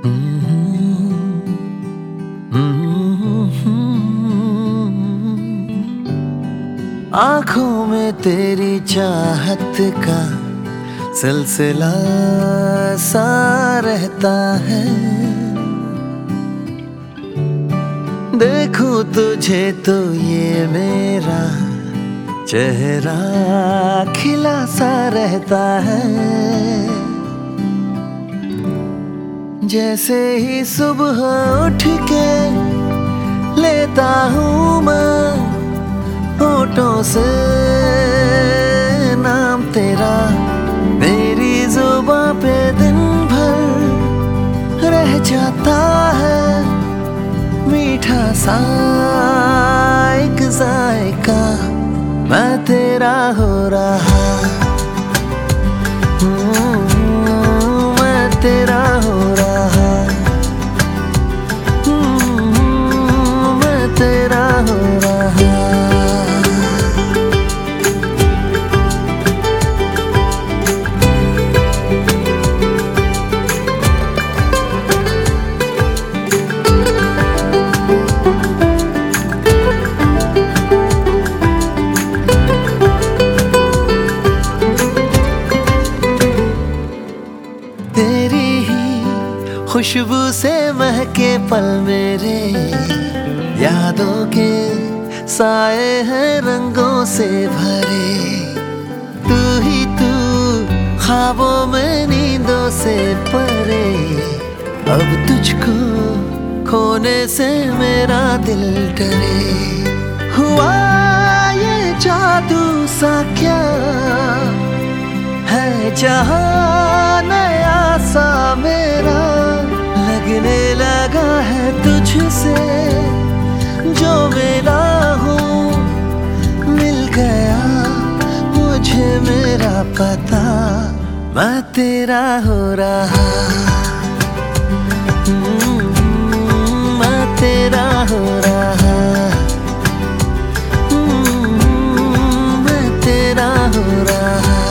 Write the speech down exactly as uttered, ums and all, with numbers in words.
आँखों में तेरी चाहत का सिलसिला सा रहता है। देखूं तुझे तो ये मेरा चेहरा खिला सा रहता है। जैसे ही सुबह उठ के लेता हूँ मैं होठों से नाम तेरा, मेरी जुबां पे दिन भर रह जाता है मीठा सा एक जायका। मैं तेरा हो रहा, मैं तेरा हो रहा, मैं तेरा हो रहा। तेरी ही खुशबू से महके पल मेरे, यादों के साए हैं रंगों से भरे। तू ही तू ख्वाबों में नींदों से परे, अब तुझको खोने से मेरा दिल डरे। हुआ ये जादू सा क्या है जहां नया सा मेरा, लगने लगा है तुझसे जो मिला हूँ। मिल गया मुझे मेरा पता, मैं तेरा हो रहा, मैं तेरा हो रहा, मैं तेरा हो रहा।